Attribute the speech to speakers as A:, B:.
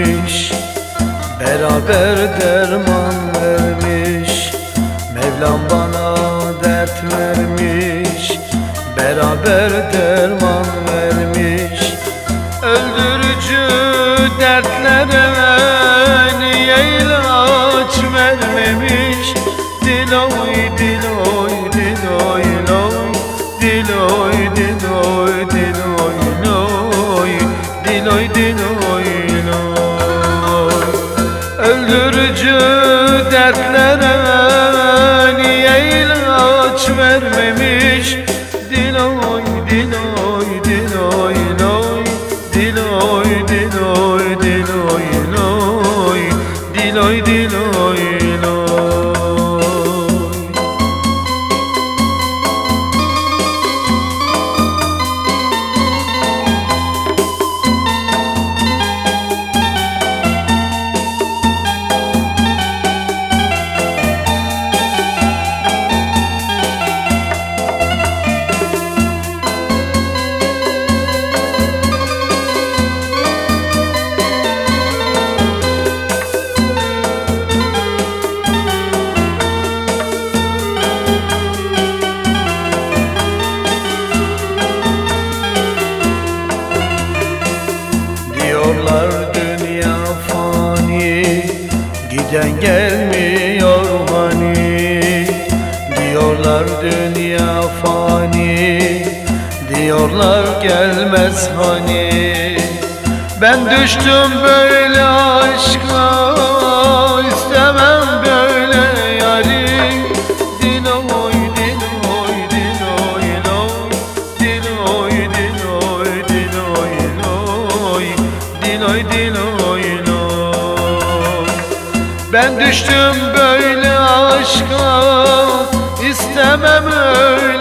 A: vermiş, beraber derman vermiş. Mevlam bana dert vermiş, beraber derman vermiş. Öldürücü dertlere niye ilaç vermemiş? Diloy diloy diloy loy, diloy diloy diloy loy, diloy diloy loy. Öldürücü dertlere niye ilaç vermemiş? Diloy diloy diloy loy, diloy diloy diloy loy, diloy diloy loy. Diyorlar dünya fani, giden gelmiyor hani. Diyorlar dünya fani, diyorlar gelmez hani. Ben düştüm böyle aşka, istemem böyle yari. Diloy diloy diloy loy, diloy diloy diloy loy, diloy diloy loy. Ben düştüm böyle aşka, istemem öyle